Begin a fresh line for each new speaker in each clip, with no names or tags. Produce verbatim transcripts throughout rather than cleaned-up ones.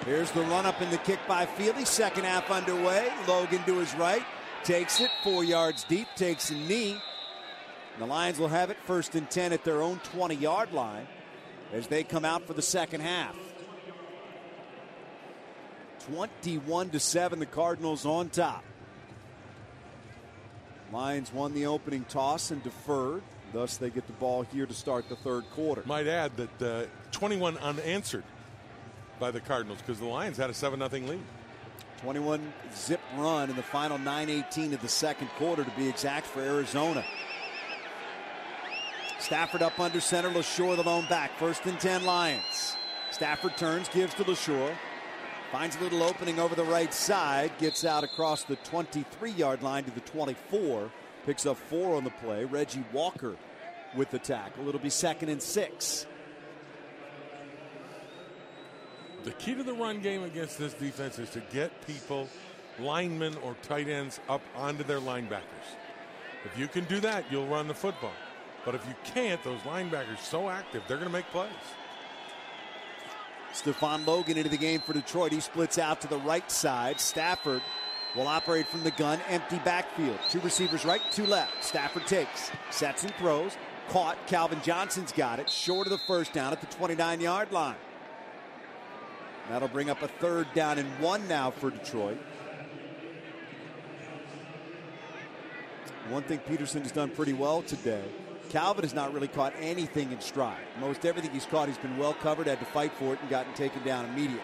Here's the run-up in the kick by Feely. Second half underway. Logan to his right. Takes it four yards deep. Takes a knee. The Lions will have it first and ten at their own twenty-yard line as they come out for the second half. twenty-one to seven, the Cardinals on top. Lions won the opening toss and deferred. Thus, they get the ball here to start the third quarter.
Might add that uh, twenty-one unanswered by the Cardinals because the Lions had a seven nothing lead.
twenty-one zip run in the final nine eighteen of the second quarter to be exact for Arizona. Stafford up under center. LaShore the lone back. First and ten Lions. Stafford turns, gives to LaShore. Finds a little opening over the right side. Gets out across the twenty-three-yard line to the twenty-four. Picks up four on the play. Reggie Walker with the tackle. It'll be second and six.
The key to the run game against this defense is to get people, linemen or tight ends, up onto their linebackers. If you can do that, you'll run the football. But if you can't, those linebackers so active, they're going to make plays.
Stephon Logan into the game for Detroit. He splits out to the right side. Stafford will operate from the gun. Empty backfield. Two receivers right, two left. Stafford takes, sets and throws. Caught. Calvin Johnson's got it. Short of the first down at the twenty-nine-yard line. That'll bring up a third down and one now for Detroit. One thing Peterson has done pretty well today, Calvin has not really caught anything in stride. Most everything he's caught, he's been well covered, had to fight for it, and gotten taken down immediately.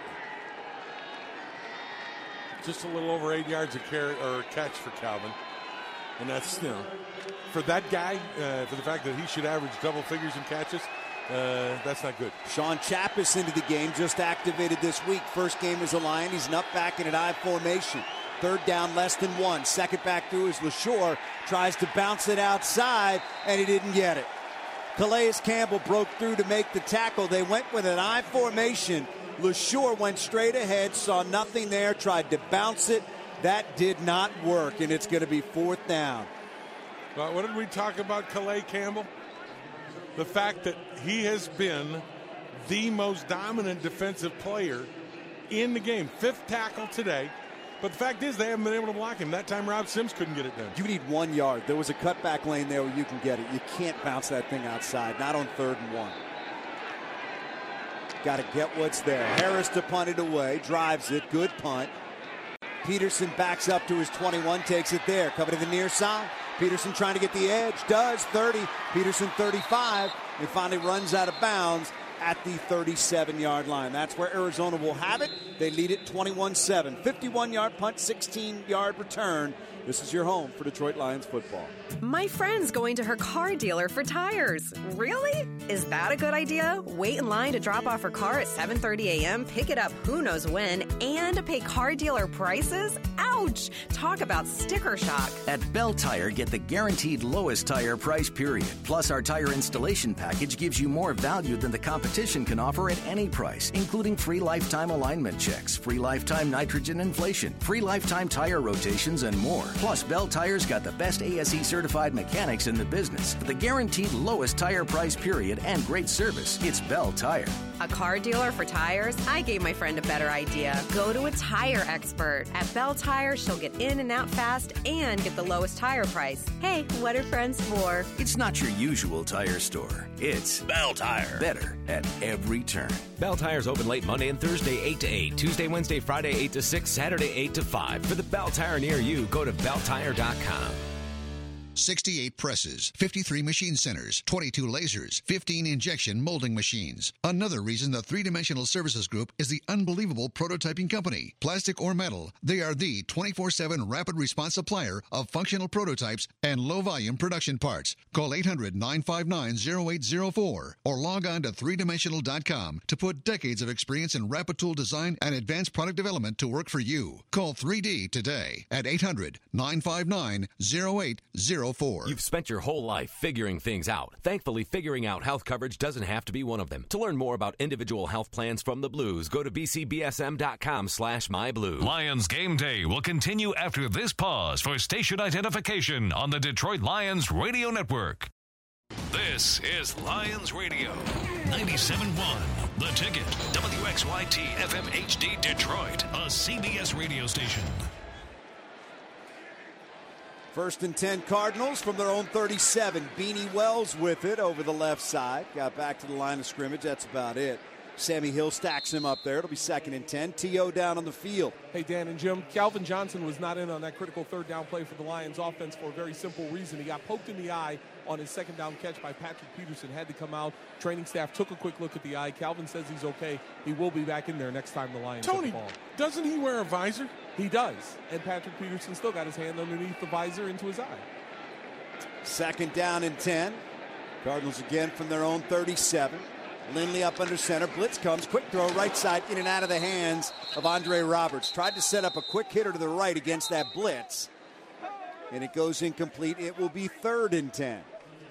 Just a little over eight yards of carry or catch for Calvin. And that's, you know, for that guy, uh, for the fact that he should average double figures in catches, uh, that's not good.
Sean Chappis into the game, just activated this week. First game as a Lion. He's an up back in an I formation. Third down, less than one. Second back through is LaShore. Tries to bounce it outside, and he didn't get it. Calais Campbell broke through to make the tackle. They went with an I formation. LaShore went straight ahead, saw nothing there, tried to bounce it. That did not work, and it's going to be fourth down.
Well, what did we talk about Calais Campbell? The fact that he has been the most dominant defensive player in the game. Fifth tackle today. But the fact is they haven't been able to block him. That time Rob Sims couldn't get it done.
You need one yard. There was a cutback lane there where you can get it. You can't bounce that thing outside, not on third and one. Got to get what's there. Harris to punt it away, drives it, good punt. Peterson backs up to his twenty-one, takes it there. Cover to the near side. Peterson trying to get the edge, does, thirty. Peterson thirty-five. He finally runs out of bounds at the thirty-seven-yard line. That's where Arizona will have it. They lead it twenty-one seven. fifty-one-yard punt, sixteen-yard return. This is your home for Detroit Lions football.
My friend's going to her car dealer for tires. Really? Is that a good idea? Wait in line to drop off her car at seven thirty a.m., pick it up who knows when, and pay car dealer prices? Ouch! Talk about sticker shock.
At Bell Tire, get the guaranteed lowest tire price, period. Plus, our tire installation package gives you more value than the competition can offer at any price, including free lifetime alignment checks, free lifetime nitrogen inflation, free lifetime tire rotations, and more. Plus, Bell Tire's got the best A S E-certified mechanics in the business for the guaranteed lowest tire price, period, and great service. It's Bell Tire.
A car dealer for tires? I gave my friend a better idea. Go to a tire expert. At Bell Tire, she'll get in and out fast and get the lowest tire price. Hey, what are friends for?
It's not your usual tire store. It's Bell Tire. Better at every turn.
Bell Tire's open late Monday and Thursday, eight to eight. Tuesday, Wednesday, Friday, eight to six. Saturday, eight to five. For the Bell Tire near you, go to bell tire dot com.
sixty-eight presses, fifty-three machine centers, twenty-two lasers, fifteen injection molding machines. Another reason the Three-Dimensional Services Group is the unbelievable prototyping company. Plastic or metal, they are the twenty-four seven rapid response supplier of functional prototypes and low-volume production parts. Call eight hundred, nine five nine, zero eight zero four or log on to three dimensional dot com to put decades of experience in rapid tool design and advanced product development to work for you. Call three D today at eight hundred, nine five nine, zero eight zero four.
You've spent your whole life figuring things out. Thankfully, figuring out health coverage doesn't have to be one of them. To learn more about individual health plans from the Blues, go to b c b s m dot com slash my blue.
Lions Game Day will continue after this pause for station identification on the Detroit Lions Radio Network. This is Lions Radio. ninety-seven point one, The Ticket. W X Y T F M H D Detroit, a C B S radio station.
First and ten Cardinals from their own thirty-seven. Beanie Wells with it over the left side. Got back to the line of scrimmage. That's about it. Sammy Hill stacks him up there. It'll be second and ten. T O down on the field.
Hey, Dan and Jim, Calvin Johnson was not in on that critical third down play for the Lions offense for a very simple reason. He got poked in the eye on his second down catch by Patrick Peterson. Had to come out. Training staff took a quick look at the eye. Calvin says he's okay. He will be back in there next time the Lions
Tony,
get the ball.
Doesn't he wear a visor?
He does. And Patrick Peterson still got his hand underneath the visor into his eye.
Second down and ten. Cardinals again from their own thirty-seven. Lindley up under center. Blitz comes. Quick throw right side in and out of the hands of Andre Roberts. Tried to set up a quick hitter to the right against that blitz. And it goes incomplete. It will be third and ten.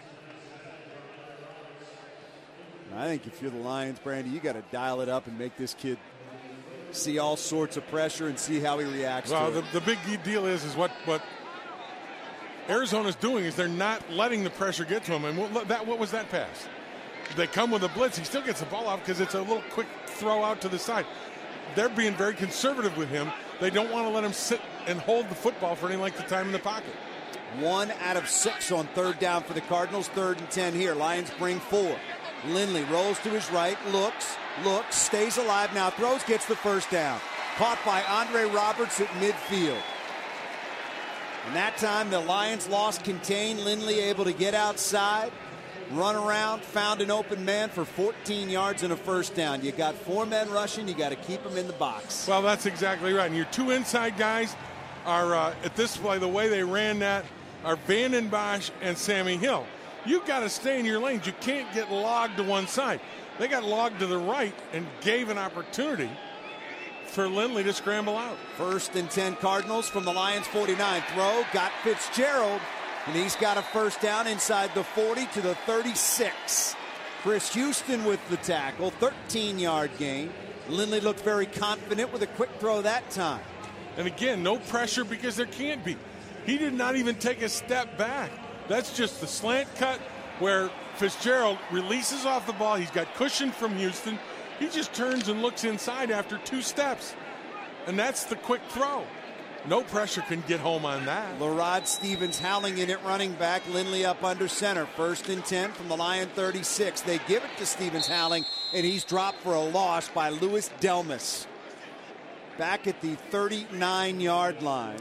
And I think if you're the Lions, Brandy, you got to dial it up and make this kid see all sorts of pressure and see how he reacts
well,
to
the,
it.
the big deal is, is what, what Arizona's doing is they're not letting the pressure get to him. And what, that, what was that pass? They come with a blitz. He still gets the ball off because it's a little quick throw out to the side. They're being very conservative with him. They don't want to let him sit and hold the football for any length of time in the pocket.
One out of six on third down for the Cardinals. Third and ten here. Lions bring four. Lindley rolls to his right, looks, looks, stays alive now, throws, gets the first down. Caught by Andre Roberts at midfield. And that time the Lions lost contain. Lindley able to get outside, run around, found an open man for fourteen yards and a first down. You got four men rushing. You got to keep them in the box.
Well, that's exactly right. And your two inside guys are, uh, at this play, the way they ran that, are Vanden Bosch and Sammy Hill. You've got to stay in your lanes. You can't get logged to one side. They got logged to the right and gave an opportunity for Lindley to scramble out.
First and ten Cardinals from the Lions forty-nine. Throw, got Fitzgerald. And he's got a first down inside the forty to the thirty-six. Chris Houston with the tackle, thirteen-yard gain. Lindley looked very confident with a quick throw that time.
And again, no pressure because there can't be. He did not even take a step back. That's just the slant cut where Fitzgerald releases off the ball. He's got cushion from Houston. He just turns and looks inside after two steps. And that's the quick throw. No pressure can get home on that.
LaRod Stevens howling in at running back. Lindley up under center. First and ten from the Lion thirty-six. They give it to Stevens howling, and he's dropped for a loss by Louis Delmas. Back at the thirty-nine-yard line.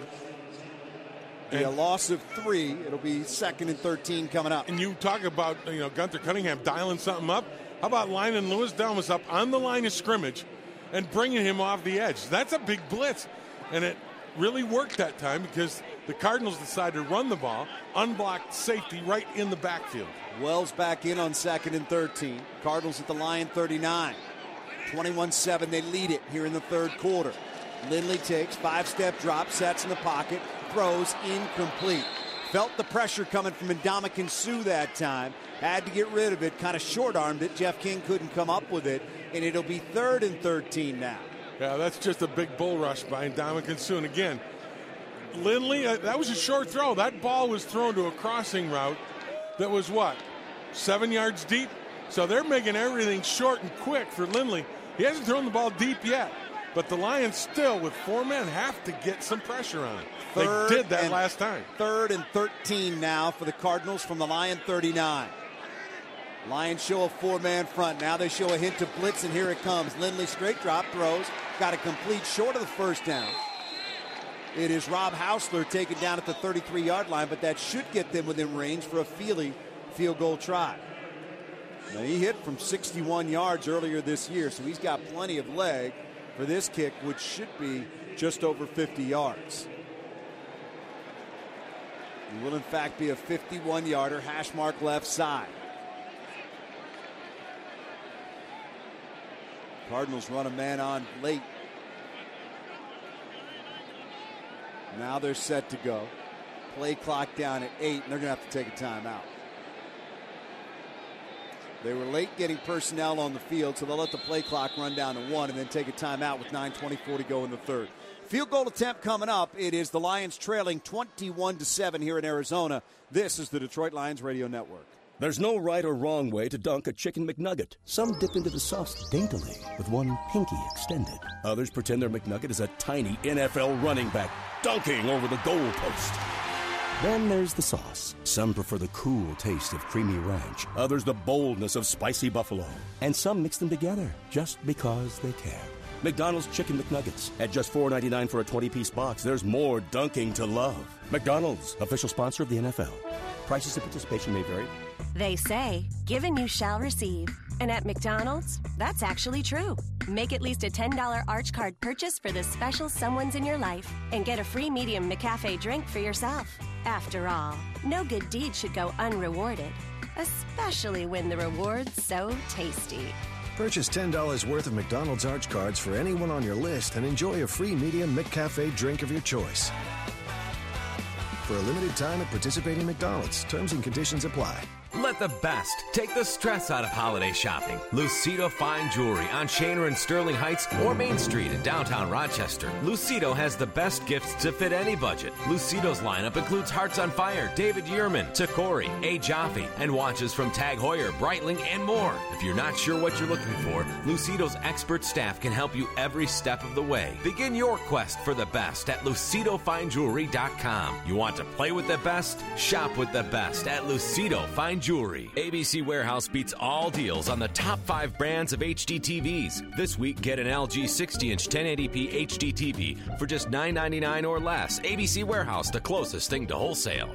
Be a loss of three. It'll be second and thirteen coming up.
And you talk about, you know, Gunther Cunningham dialing something up. How about lining Louis Delmas up on the line of scrimmage and bringing him off the edge? That's a big blitz. And it really worked that time because the Cardinals decided to run the ball, unblocked safety right in the backfield.
Wells back in on second and thirteen. Cardinals at the Lion thirty-nine. twenty-one seven, they lead it here in the third quarter. Lindley takes five-step drop, sets in the pocket, throws incomplete. Felt the pressure coming from Ndamukong Suh that time. Had to get rid of it, kind of short-armed it. Jeff King couldn't come up with it, and it'll be third and thirteen now.
Yeah, that's just a big bull rush by Ndamukong Suh. And again, Lindley, uh, that was a short throw. That ball was thrown to a crossing route that was what, seven yards deep? So they're making everything short and quick for Lindley. He hasn't thrown the ball deep yet. But the Lions still, with four men, have to get some pressure on it. Third they did that last time.
Third and thirteen now for the Cardinals from the Lion thirty-nine. Lions show a four-man front. Now they show a hint to blitz, and here it comes. Lindley straight drop, throws. Got a complete short of the first down. It is Rob Hausler taken down at the thirty-three-yard line, but that should get them within range for a Feely field goal try. Now, he hit from sixty-one yards earlier this year, so he's got plenty of leg for this kick, which should be just over fifty yards. It will, in fact, be a fifty-one-yarder, hash mark left side. Cardinals run a man on late. Now they're set to go. Play clock down at eight, and they're going to have to take a timeout. They were late getting personnel on the field, so they'll let the play clock run down to one and then take a timeout with nine twenty-four to go in the third. Field goal attempt coming up. It is the Lions trailing twenty-one to seven here in Arizona. This is the Detroit Lions Radio Network.
There's no right or wrong way to dunk a Chicken McNugget. Some dip into the sauce daintily with one pinky extended. Others pretend their McNugget is a tiny N F L running back dunking over the goalpost. Then there's the sauce. Some prefer the cool taste of creamy ranch. Others the boldness of spicy buffalo. And some mix them together just because they can. McDonald's Chicken McNuggets. At just four ninety-nine for a twenty-piece box, there's more dunking to love. McDonald's, official sponsor of the N F L. Prices and participation may vary.
They say, given you shall receive. And at McDonald's, that's actually true. Make at least a ten dollars Arch Card purchase for the special someones in your life and get a free medium McCafe drink for yourself. After all, no good deed should go unrewarded, especially when the reward's so tasty.
Purchase ten dollars worth of McDonald's Arch Cards for anyone on your list and enjoy a free medium McCafe drink of your choice. For a limited time at participating McDonald's. Terms and conditions apply.
Let the best take the stress out of holiday shopping. Lucido Fine Jewelry on Shaner and Sterling Heights or Main Street in downtown Rochester. Lucido has the best gifts to fit any budget. Lucido's lineup includes Hearts on Fire, David Yearman, Takori, A. Jaffe, and watches from Tag Heuer, Breitling, and more. If you're not sure what you're looking for, Lucido's expert staff can help you every step of the way. Begin your quest for the best at lucido fine jewelry dot com. You want to play with the best? Shop with the best at Lucido Fine Jewelry. A B C Warehouse beats all deals on the top five brands of H D T Vs. This week, get an L G sixty inch ten eighty p H D T V for just nine ninety-nine or less. A B C Warehouse, the closest thing to wholesale.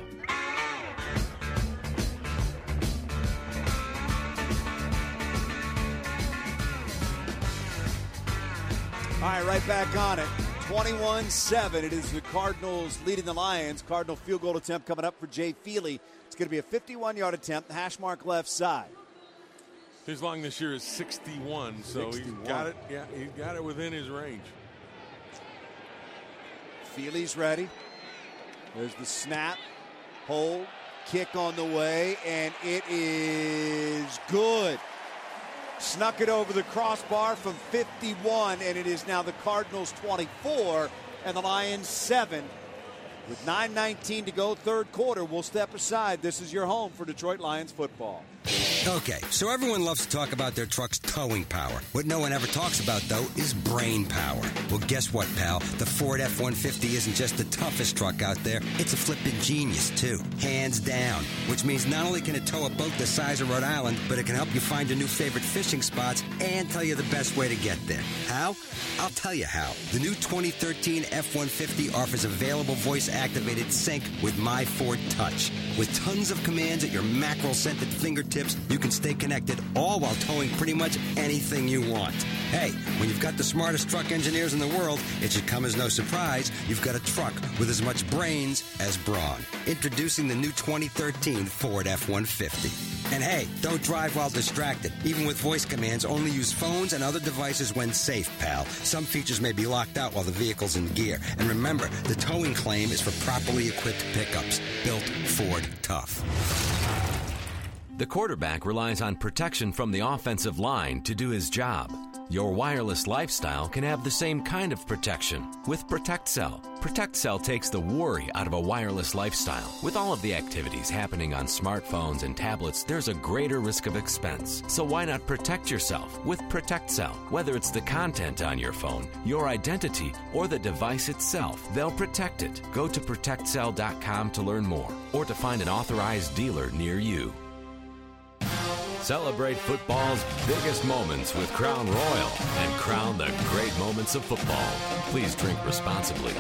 All right, right back on it. twenty-one seven. It is the Cardinals leading the Lions. Cardinal field goal attempt coming up for Jay Feely. It's going to be a fifty-one-yard attempt, hash mark left side.
His long this year is sixty-one, so
sixty-one.
He's got it. Yeah, he's got it within his range.
Feely's ready. There's the snap, hold, kick on the way, and it is good. Snuck it over the crossbar from fifty-one, and it is now the Cardinals twenty-four and the Lions seven. With nine nineteen to go, third quarter, we'll step aside. This is your home for Detroit Lions football.
Okay, so everyone loves to talk about their truck's towing power. What no one ever talks about, though, is brain power. Well, guess what, pal? The Ford F one fifty isn't just the toughest truck out there. It's a flippin' genius, too. Hands down. Which means not only can it tow a boat the size of Rhode Island, but it can help you find your new favorite fishing spots and tell you the best way to get there. How? I'll tell you how. The new twenty thirteen F one fifty offers available voice-activated sync with My Ford Touch. With tons of commands at your mackerel-scented fingertips, you can stay connected all while towing pretty much anything you want. Hey, when you've got the smartest truck engineers in the world, it should come as no surprise you've got a truck with as much brains as brawn. Introducing the new twenty thirteen Ford F one fifty. And hey, don't drive while distracted. Even with voice commands, only use phones and other devices when safe, pal. Some features may be locked out while the vehicle's in gear. And remember, the towing claim is for properly equipped pickups. Built Ford tough.
The quarterback relies on protection from the offensive line to do his job. Your wireless lifestyle can have the same kind of protection with ProtectCell. ProtectCell takes the worry out of a wireless lifestyle. With all of the activities happening on smartphones and tablets, there's a greater risk of expense. So why not protect yourself with ProtectCell? Whether it's the content on your phone, your identity, or the device itself, they'll protect it. Go to protect cell dot com to learn more or to find an authorized dealer near you. Celebrate football's biggest moments with Crown Royal and crown the great moments of football. Please drink responsibly.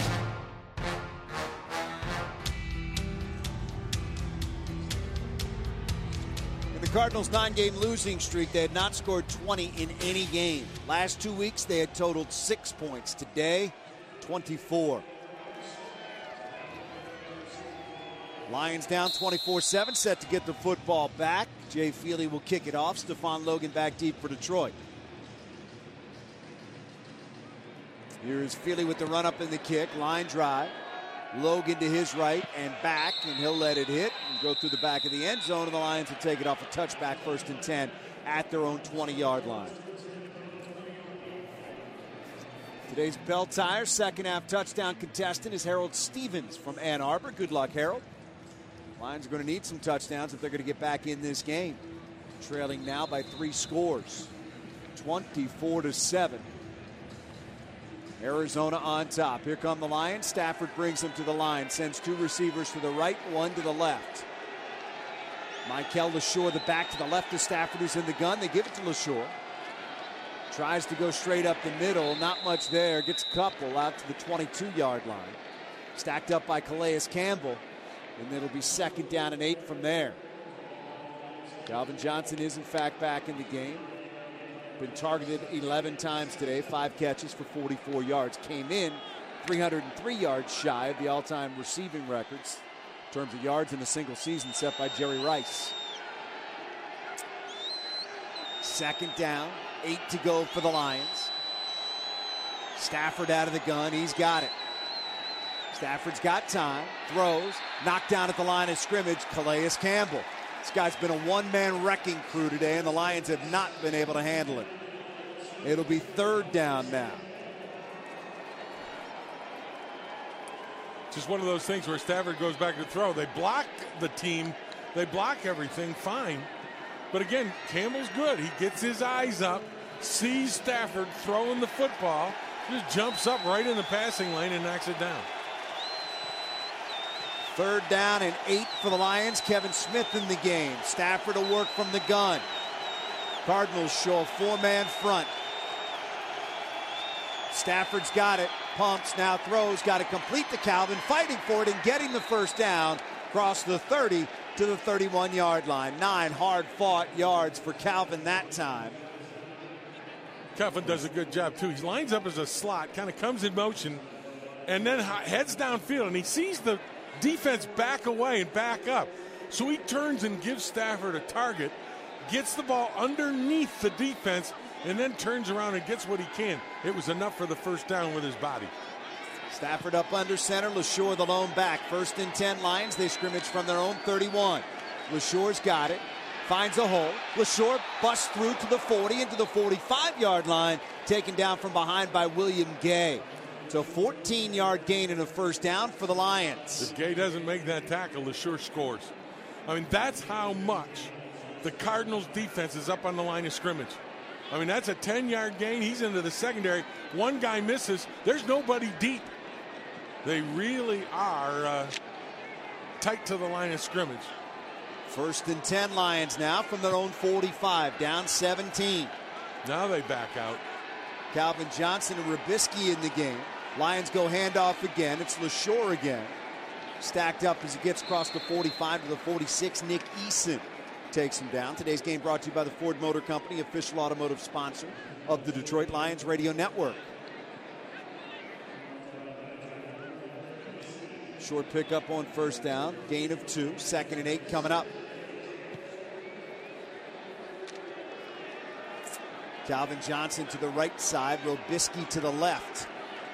In the Cardinals' nine-game losing streak, they had not scored twenty in any game. Last two weeks, they had totaled six points. Today, twenty-four. Lions down twenty-four seven, set to get the football back. Jay Feely will kick it off. Stephon Logan back deep for Detroit. Here's Feely with the run-up and the kick. Line drive. Logan to his right and back, and he'll let it hit and go through the back of the end zone, and the Lions will take it off a touchback, first and ten at their own twenty-yard line. Today's Bell Tire second-half touchdown contestant is Harold Stevens from Ann Arbor. Good luck, Harold. Lions are going to need some touchdowns if they're going to get back in this game. Trailing now by three scores, twenty-four to seven. Arizona on top. Here come the Lions. Stafford brings them to the line. Sends two receivers to the right, one to the left. Michael LaSure, the back to the left of Stafford, who's in the gun. They give it to LaSure. Tries to go straight up the middle. Not much there. Gets a couple out to the twenty-two-yard line. Stacked up by Calais Campbell. And it'll be second down and eight from there. Calvin Johnson is, in fact, back in the game. Been targeted eleven times today. Five catches for forty-four yards. Came in three hundred three yards shy of the all-time receiving records in terms of yards in a single season set by Jerry Rice. Second down. Eight to go for the Lions. Stafford out of the gun. He's got it. Stafford's got time. Throws. Knocked down at the line of scrimmage. Calais Campbell. This guy's been a one-man wrecking crew today, and the Lions have not been able to handle it. It'll be third down now.
Just one of those things where Stafford goes back to throw. They block the team. They block everything fine. But again, Campbell's good. He gets his eyes up, sees Stafford throwing the football, just jumps up right in the passing lane and knocks it down.
Third down and eight for the Lions. Kevin Smith in the game. Stafford to work from the gun. Cardinals show a four-man front. Stafford's got it. Pumps, now throws. Got to complete to Calvin. Fighting for it and getting the first down. Across the thirty to the thirty-one-yard line. Nine hard-fought yards for Calvin that time.
Calvin does a good job, too. He lines up as a slot, kind of comes in motion, and then heads downfield, and he sees the defense back away and back up. So he turns and gives Stafford a target, gets the ball underneath the defense, and then turns around and gets what he can. It was enough for the first down with his body.
Stafford up under center. LaSure the lone back. First and ten Lions. They scrimmage from their own thirty-one. LaSure's got it. Finds a hole. LaSure busts through to the forty into the forty-five-yard line. Taken down from behind by William Gay. It's a fourteen-yard gain and a first down for the Lions.
If Gay doesn't make that tackle, LaSure scores. I mean, that's how much the Cardinals' defense is up on the line of scrimmage. I mean, that's a ten-yard gain. He's into the secondary. One guy misses. There's nobody deep. They really are uh, tight to the line of scrimmage.
First and ten Lions now from their own forty-five. Down seventeen.
Now they back out.
Calvin Johnson and Robisky in the game. Lions go handoff again. It's LaSure again. Stacked up as he gets across the forty-five to the forty-six. Nick Eason takes him down. Today's game brought to you by the Ford Motor Company, official automotive sponsor of the Detroit Lions Radio Network. Short pickup on first down. Gain of two. Second and eight coming up. Calvin Johnson to the right side. Robisky to the left.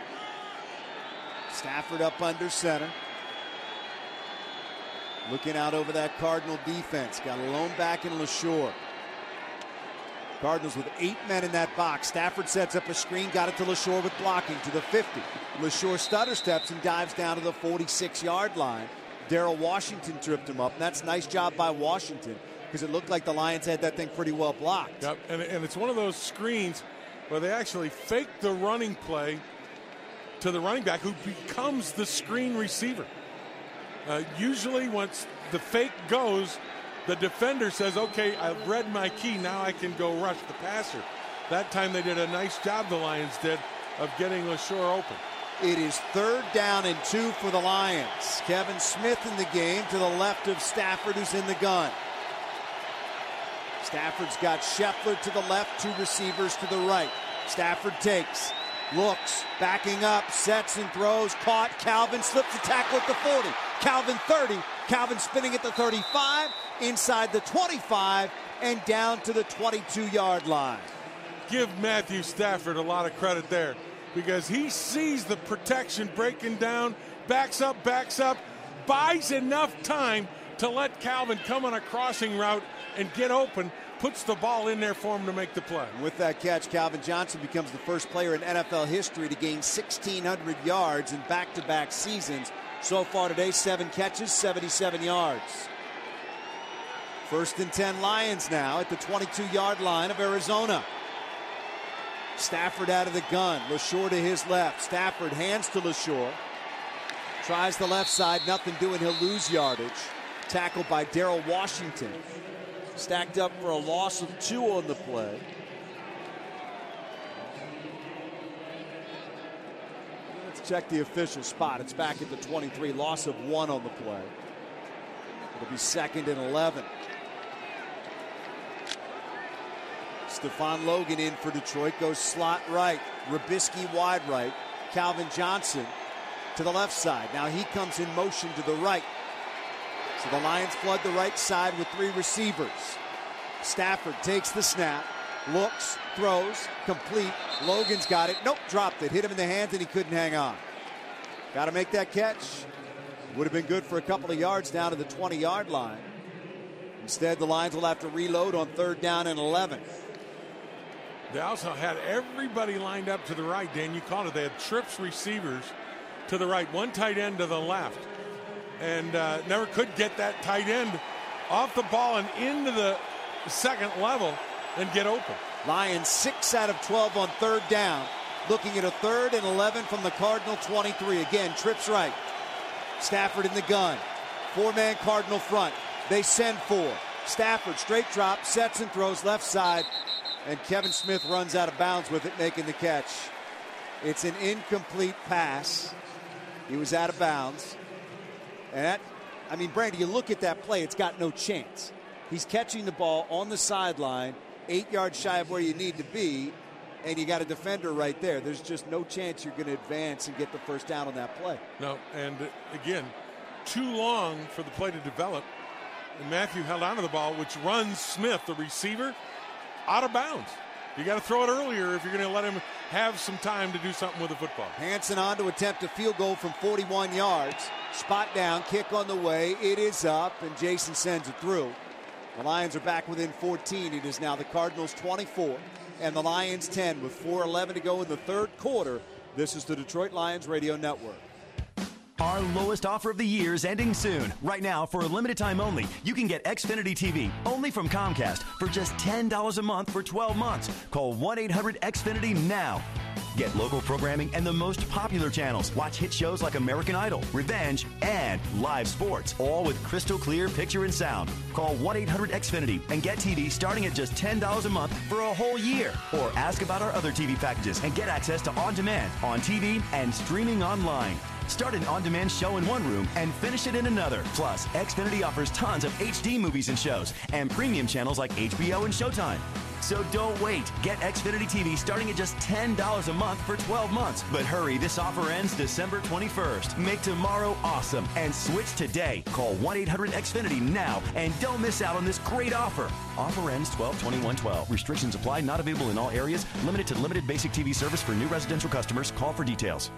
Stafford up under center. Looking out over that Cardinal defense. Got a lone back in LaSure. Cardinals with eight men in that box. Stafford sets up a screen. Got it to LaSure with blocking to the fifty. LaSure stutter steps and dives down to the forty-six-yard line. Darrell Washington tripped him up. And that's a nice job by Washington because it looked like the Lions had that thing pretty well blocked.
Yep, and, and it's one of those screens where they actually fake the running play to the running back who becomes the screen receiver. Uh, usually once the fake goes, the defender says, okay, I've read my key, now I can go rush the passer. That time they did a nice job, the Lions did, of getting LaSure open.
It is third down and two for the Lions. Kevin Smith in the game to the left of Stafford, who's in the gun. Stafford's got Scheffler to the left, two receivers to the right. Stafford takes, looks, backing up, sets and throws, caught. Calvin slips the tackle at the forty. Calvin thirty. Calvin spinning at the thirty-five, inside the twenty-five, and down to the twenty-two-yard line.
Give Matthew Stafford a lot of credit there because he sees the protection breaking down, backs up, backs up, buys enough time to let Calvin come on a crossing route and get open, puts the ball in there for him to make the play.
And with that catch, Calvin Johnson becomes the first player in N F L history to gain sixteen hundred yards in back-to-back seasons So far today, seven catches, seventy-seven yards. First and ten Lions now at the twenty-two-yard line of Arizona. Stafford out of the gun. LaShore to his left. Stafford hands to LaShore. Tries the left side. Nothing doing. He'll lose yardage. Tackled by Darrell Washington. Stacked up for a loss of two on the play. Let's check the official spot. It's back at the twenty-three. Loss of one on the play. It'll be second and eleven. Stephon Logan in for Detroit, goes slot right. Robisky wide right. Calvin Johnson to the left side. Now he comes in motion to the right. So the Lions flood the right side with three receivers. Stafford takes the snap, looks, throws, complete. Logan's got it. Nope, dropped it. Hit him in the hands and he couldn't hang on. Got to make that catch. Would have been good for a couple of yards down to the twenty-yard line. Instead, the Lions will have to reload on third down and eleven.
They also had everybody lined up to the right, Dan. You called it. They had trips receivers to the right, one tight end to the left. And uh, never could get that tight end off the ball and into the second level and get open.
Lions six out of twelve on third down. Looking at a third and eleven from the Cardinal twenty-three. Again, trips right. Stafford in the gun. Four-man Cardinal front. They send four. Stafford straight drop, sets and throws left side. And Kevin Smith runs out of bounds with it, making the catch. It's an incomplete pass. He was out of bounds. And that, I mean, Brandy, you look at that play, it's got no chance. He's catching the ball on the sideline, eight yards shy of where you need to be, and you got a defender right there. There's just no chance you're going to advance and get the first down on that play.
No, and again, too long for the play to develop. And Matthew held onto the ball, which runs Smith, the receiver, out of bounds. You got to throw it earlier if you're going to let him have some time to do something with the football.
Hanson on to attempt a field goal from forty-one yards. Spot down, kick on the way. It is up, and Jason sends it through. The Lions are back within fourteen. It is now the Cardinals twenty-four and the Lions ten with four eleven to go in the third quarter. This is the Detroit Lions Radio Network.
Our lowest offer of the year is ending soon. Right now, for a limited time only, you can get Xfinity T V only from Comcast for just ten dollars a month for twelve months. Call one eight hundred X Finity now. Get local programming and the most popular channels. Watch hit shows like American Idol, Revenge, and live sports, all with crystal clear picture and sound. Call one eight hundred X Finity and get T V starting at just ten dollars a month for a whole year. Or ask about our other T V packages and get access to On Demand, on T V, and streaming online. Start an on-demand show in one room and finish it in another. Plus, Xfinity offers tons of H D movies and shows and premium channels like H B O and Showtime. So don't wait. Get Xfinity T V starting at just ten dollars a month for twelve months. But hurry, this offer ends December twenty-first. Make tomorrow awesome and switch today. Call one eight hundred X Finity now and don't miss out on this great offer. Offer ends twelve twenty-one twelve. Restrictions apply. Not available in all areas. Limited to limited basic T V service for new residential customers. Call for details.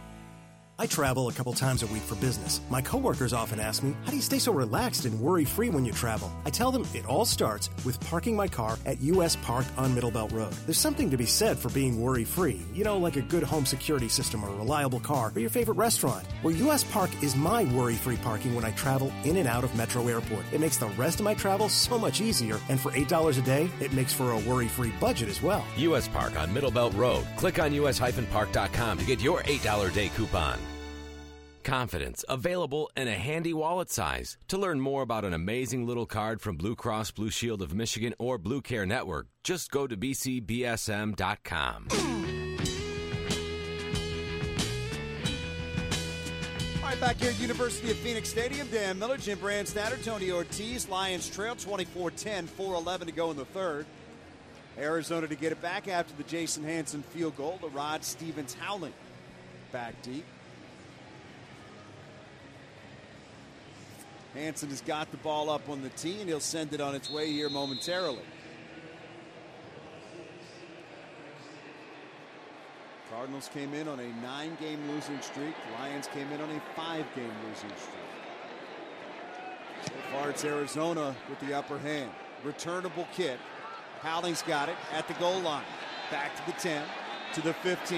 I travel a couple times a week for business. My coworkers often ask me, how do you stay so relaxed and worry-free when you travel? I tell them it all starts with parking my car at U S Park on Middle Belt Road. There's something to be said for being worry-free. You know, like a good home security system or a reliable car or your favorite restaurant. Well, U S Park is my worry-free parking when I travel in and out of Metro Airport. It makes the rest of my travel so much easier, and for eight dollars a day, it makes for a worry-free budget as well.
U S Park on Middle Belt Road. Click on U S park dot com to get your eight dollars a day coupon. Confidence, available in a handy wallet size. To learn more about an amazing little card from Blue Cross Blue Shield of Michigan or Blue Care Network, just go to b c b s m dot com.
All right, back here at University of Phoenix Stadium, Dan Miller, Jim Brandstatter, Tony Ortiz. Lions trail twenty-four ten, four eleven to go in the third. Arizona to get it back after the Jason Hanson field goal. The Rod Stevens howling back deep. Hanson has got the ball up on the tee, and he'll send it on its way here momentarily. Cardinals came in on a nine-game losing streak. The Lions came in on a five-game losing streak. So far, it's Arizona with the upper hand. Returnable kick. Howling's got it at the goal line. Back to the ten, to the fifteen,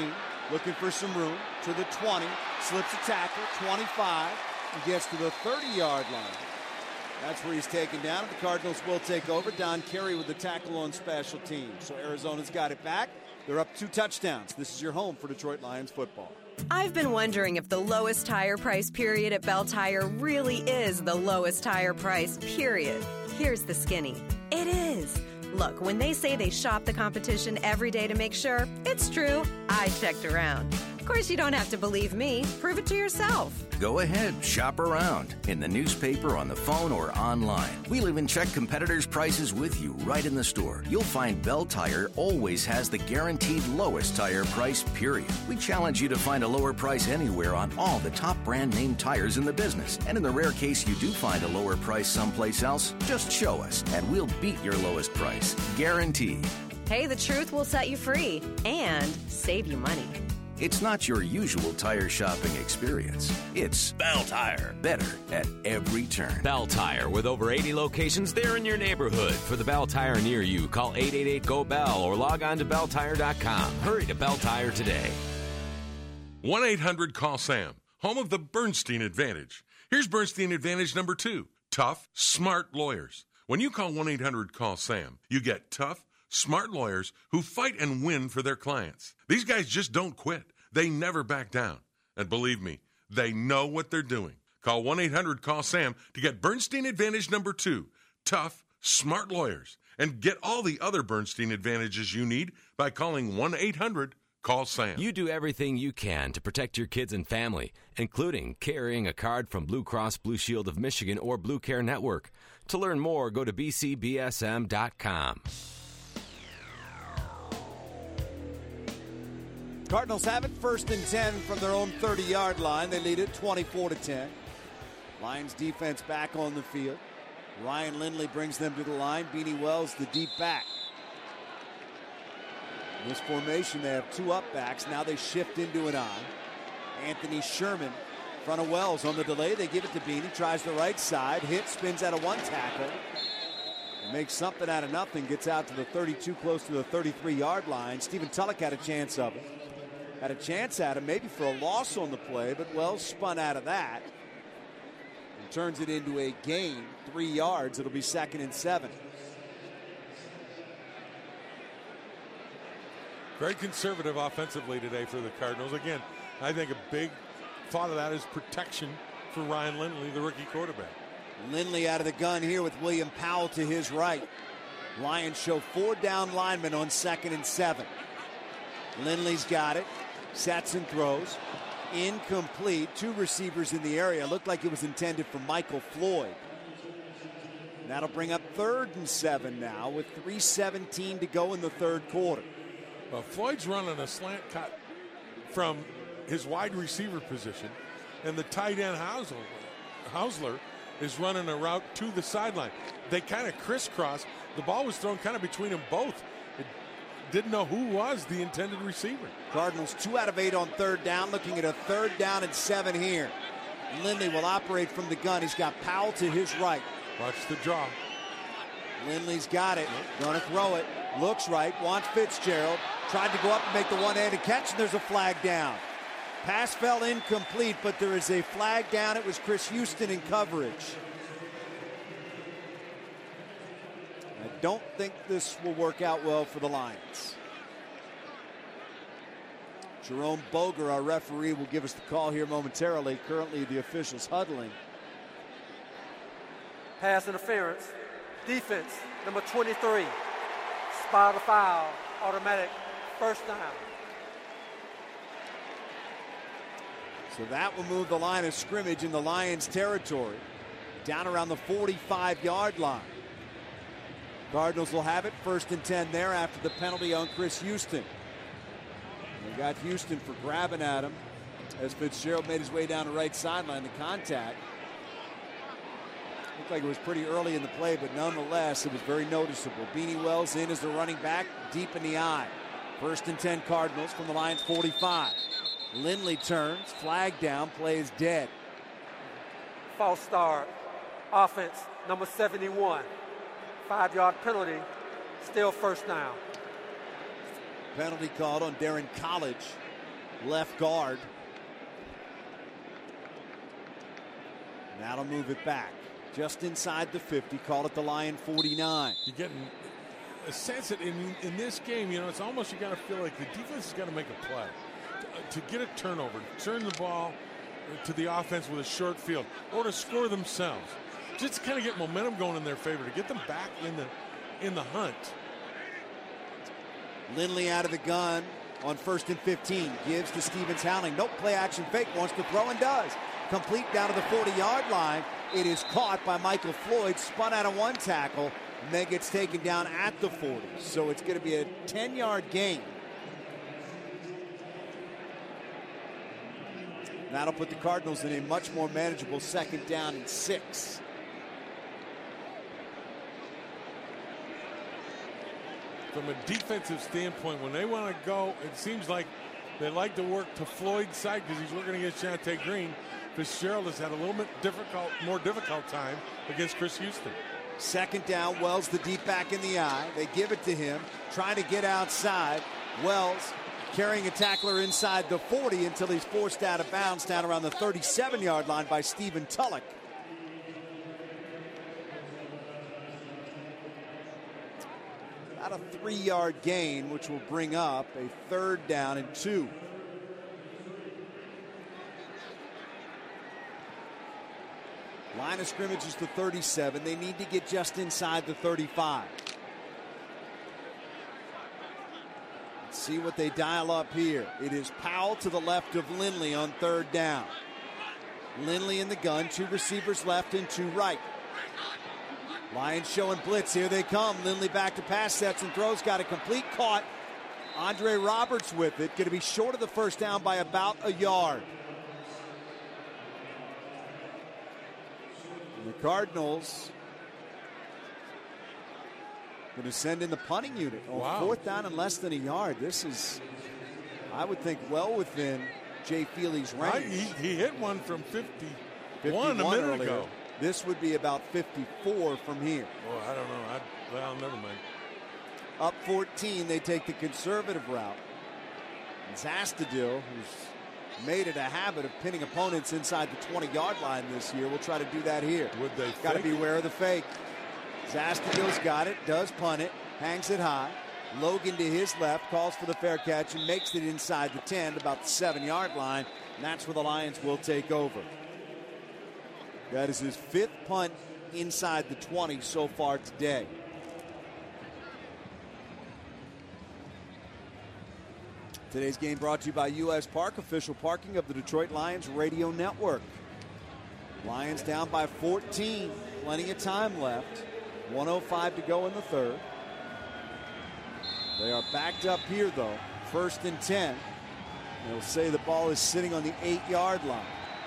looking for some room to the twenty, slips a tackle, twenty-five, and gets to the thirty-yard line. That's where he's taken down, and the Cardinals will take over. Don Carey with the tackle on special teams. So Arizona's got it back. They're up two touchdowns. This is your home for Detroit Lions football.
I've been wondering if the lowest tire price period at Bell Tire really is the lowest tire price period. Here's the skinny. It is. Look, when they say they shop the competition every day to make sure, it's true. I checked around. Of course, you don't have to believe me. Prove it to yourself.
Go ahead, shop around. In the newspaper, on the phone, or online. We'll even check competitors' prices with you right in the store. You'll find Bell Tire always has the guaranteed lowest tire price, period. We challenge you to find a lower price anywhere on all the top brand name tires in the business. And in the rare case you do find a lower price someplace else, just show us, and we'll beat your lowest price. Guaranteed.
Hey, the truth will set you free and save you money.
It's not your usual tire shopping experience. It's Bell Tire. Better at every turn.
Bell Tire, with over eighty locations there in your neighborhood. For the Bell Tire near you, call eight eight eight, G O, B E L L or log on to bell tire dot com. Hurry to Bell Tire today.
one eight hundred call Sam, home of the Bernstein Advantage. Here's Bernstein Advantage number two. Tough, smart lawyers. When you call one eight hundred call Sam, you get tough, smart lawyers who fight and win for their clients. These guys just don't quit. They never back down. And believe me, they know what they're doing. Call one eight hundred call Sam to get Bernstein Advantage number two. Tough, smart lawyers. And get all the other Bernstein Advantages you need by calling one eight hundred call Sam.
You do everything you can to protect your kids and family, including carrying a card from Blue Cross Blue Shield of Michigan or Blue Care Network. To learn more, go to b c b s m dot com.
Cardinals have it first and ten from their own thirty-yard line. They lead it twenty-four to ten. Lions defense back on the field. Ryan Lindley brings them to the line. Beanie Wells, the deep back. In this formation, they have two up backs. Now they shift into an I. Anthony Sherman in front of Wells on the delay. They give it to Beanie. Tries the right side. Hit, spins out of one tackle. Makes something out of nothing. Gets out to the thirty-two, close to the thirty-three-yard line. Stephen Tulloch had a chance of it. Had a chance at him, maybe for a loss on the play, but Wells spun out of that and turns it into a gain, three yards. It'll be second and seven.
Very conservative offensively today for the Cardinals. Again, I think a big thought of that is protection for Ryan Lindley, the rookie quarterback.
Lindley out of the gun here with William Powell to his right. Lions show four down linemen on second and seven. Lindley's got it. Sets and throws. Incomplete. Two receivers in the area. Looked like it was intended for Michael Floyd. And that'll bring up third and seven now with three seventeen to go in the third quarter.
Well, Floyd's running a slant cut from his wide receiver position, and the tight end Hausler, Hausler is running a route to the sideline. They kind of crisscross. The ball was thrown kind of between them both. It didn't know who was the intended receiver.
Cardinals two out of eight on third down, looking at a third down and seven here. Lindley will operate from the gun. He's got Powell to his right.
Watch the draw.
Lindley's got it. Gonna throw it. Looks right. Wants Fitzgerald. Tried to go up and make the one-handed catch, and there's a flag down. Pass fell incomplete, but there is a flag down. It was Chris Houston in coverage. I don't think this will work out well for the Lions. Jerome Boger, our referee, will give us the call here momentarily. Currently, the officials huddling.
Pass interference. Defense, number twenty-three. Spot the foul. Automatic first down.
So that will move the line of scrimmage in the Lions' territory. Down around the forty-five-yard line. Cardinals will have it first and ten there after the penalty on Chris Houston. They got Houston for grabbing at him as Fitzgerald made his way down the right sideline. The contact looked like it was pretty early in the play, but nonetheless, it was very noticeable. Beanie Wells in as the running back, deep in the eye. First and ten Cardinals from the Lions forty-five. Lindley turns, flag down, play is dead.
False start. Offense, number seventy-one. Five-yard penalty, still first down.
Penalty called on Darren College. left guard. That'll move it back. Just inside the fifty, call it the Lion forty-nine.
You're getting a sense that in, in this game, you know, it's almost you got to feel like the defense has got to make a play. To, to get a turnover, to turn the ball to the offense with a short field, or to score themselves. Just to kind of get momentum going in their favor, to get them back in the in the hunt.
Lindley out of the gun on first and fifteen. Gives to Stevens Howling. Nope, play action fake. Wants to throw and does. Complete down to the forty-yard line. It is caught by Michael Floyd. Spun out of one tackle. And then gets taken down at the forty. So it's going to be a ten-yard gain. That'll put the Cardinals in a much more manageable second down and six.
From a defensive standpoint, when they want to go, it seems like they like to work to Floyd's side because he's working against Shante Green. Fitzgerald has had a little bit difficult, more difficult time against Chris Houston.
Second down, Wells the deep back in the eye. They give it to him, trying to get outside. Wells carrying a tackler inside the forty until he's forced out of bounds down around the thirty-seven-yard line by Stephen Tulloch. About a three-yard gain, which will bring up a third down and two. Line of scrimmage is the thirty-seven. They need to get just inside the thirty-five. Let's see what they dial up here. It is Powell to the left of Lindley on third down. Lindley in the gun, two receivers left and two right. Lions showing blitz. Here they come. Lindley back to pass sets and throws. Got a complete, caught. Andre Roberts with it. Going to be short of the first down by about a yard. And the Cardinals going to send in the punting unit on
wow.
fourth down and less than a yard. This is, I would think, well within Jay Feely's range.
Right, he, he hit one from fifty-one a minute
earlier.
ago.
This would be about fifty-four from here.
Well, I don't know. I, well, never mind.
Up fourteen, they take the conservative route. And Zastudil, who's made it a habit of pinning opponents inside the twenty-yard line this year, will try to do that here.
Would they?
Got to beware of the fake. Zastudil's got it, does punt it, hangs it high. Logan to his left, calls for the fair catch and makes it inside the ten, about the seven-yard line. And that's where the Lions will take over. That is his fifth punt inside the twenty so far today. Today's game brought to you by U S Park, official parking of the Detroit Lions radio network. Lions down by fourteen. Plenty of time left. one oh five to go in the third. They are backed up here, though. First and ten. They'll say the ball is sitting on the eight-yard line.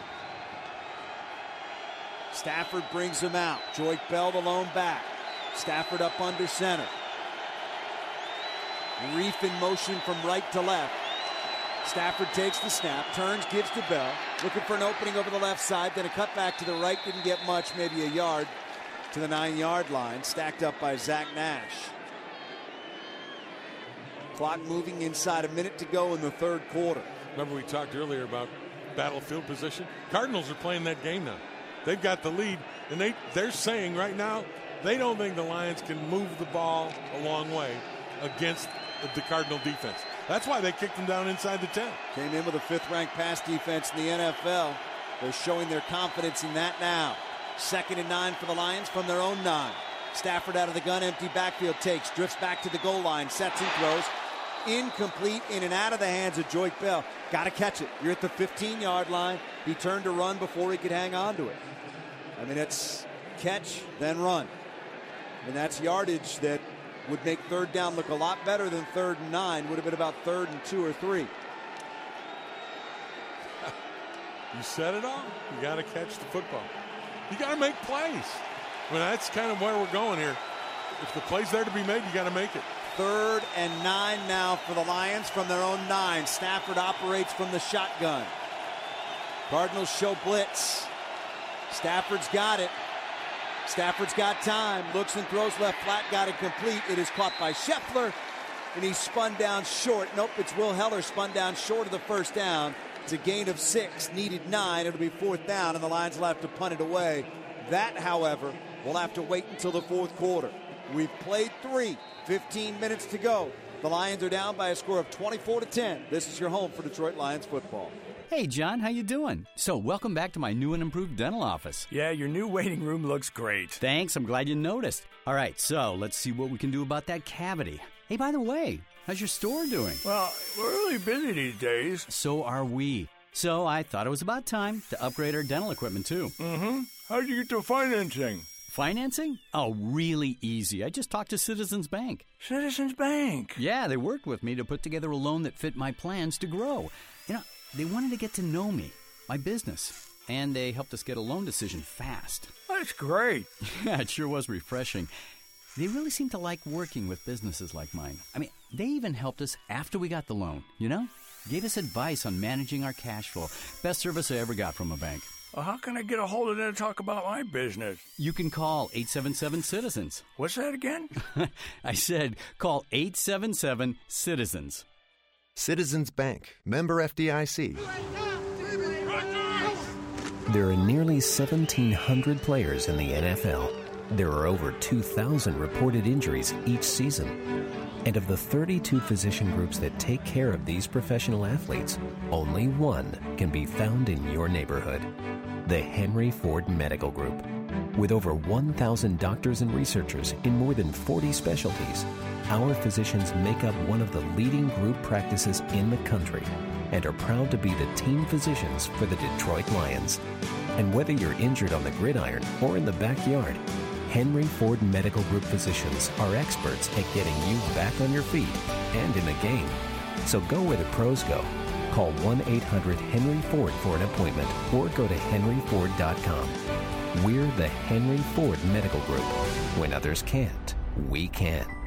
Stafford brings him out. Joyke Bell the lone back. Stafford up under center. Reef in motion from right to left. Stafford takes the snap, turns, gives to Bell. Looking for an opening over the left side. Then a cut back to the right. Didn't get much, maybe a yard to the nine-yard line. Stacked up by Zach Nash. Clock moving inside a minute to go in the third quarter.
Remember we talked earlier about battlefield position? Cardinals are playing that game now. They've got the lead, and they, they're saying right now they don't think the Lions can move the ball a long way against the Cardinal defense. That's why they kicked them down inside the ten.
Came in with a fifth-ranked pass defense in the N F L. They're showing their confidence in that now. Second and nine for the Lions from their own nine. Stafford out of the gun, empty backfield takes, drifts back to the goal line, sets and throws. Incomplete, in and out of the hands of Joyke Bell. Got to catch it. You're at the fifteen-yard line. He turned to run before he could hang on to it. I mean, it's catch, then run. And that's yardage that would make third down look a lot better than third and nine. Would have been about third and two or three.
You said it all. You got to catch the football. You got to make plays. I mean, that's kind of where we're going here. If the play's there to be made, you got to make it.
Third and nine now for the Lions from their own nine. Stafford operates from the shotgun. Cardinals show blitz. Stafford's got it. Stafford's got time. Looks and throws left flat. Got it complete. It is caught by Scheffler. and he spun down short. Nope, it's Will Heller spun down short of the first down. It's a gain of six, needed nine. It'll be fourth down, and the Lions will have to punt it away. That, however, will have to wait until the fourth quarter. We've played three, fifteen minutes to go. The Lions are down by a score of twenty-four to ten. This is your home for Detroit Lions football.
Hey, John, how you doing? So, welcome back to my new and improved dental office.
Yeah, your new waiting room looks great.
Thanks, I'm glad you noticed. All right, so let's see what we can do about that cavity. Hey, by the way, how's your store doing?
Well, we're really busy these days.
So are we. So I thought it was about time to upgrade our dental equipment, too.
Mm-hmm. How'd you get the financing?
Financing? Oh, really easy. I just talked to Citizens Bank.
Citizens Bank?
Yeah, they worked with me to put together a loan that fit my plans to grow. You know, they wanted to get to know me, my business, and they helped us get a loan decision fast.
That's great.
Yeah, it sure was refreshing. They really seem to like working with businesses like mine. I mean, they even helped us after we got the loan, you know? Gave us advice on managing our cash flow. Best service I ever got from a bank.
Well, how can I get a hold of them to talk about my business?
You can call eight seven seven, citizens.
What's that again?
I said call eight seven seven, citizens.
Citizens Bank, member F D I C.
There are nearly seventeen hundred players in the N F L. There are over two thousand reported injuries each season. And of the thirty-two physician groups that take care of these professional athletes, only one can be found in your neighborhood. The Henry Ford Medical Group. With over one thousand doctors and researchers in more than forty specialties, our physicians make up one of the leading group practices in the country and are proud to be the team physicians for the Detroit Lions. And whether you're injured on the gridiron or in the backyard, Henry Ford Medical Group physicians are experts at getting you back on your feet and in the game. So go where the pros go. Call one eight hundred Henry Ford for an appointment or go to henry ford dot com. We're the Henry Ford Medical Group. When others can't, we can.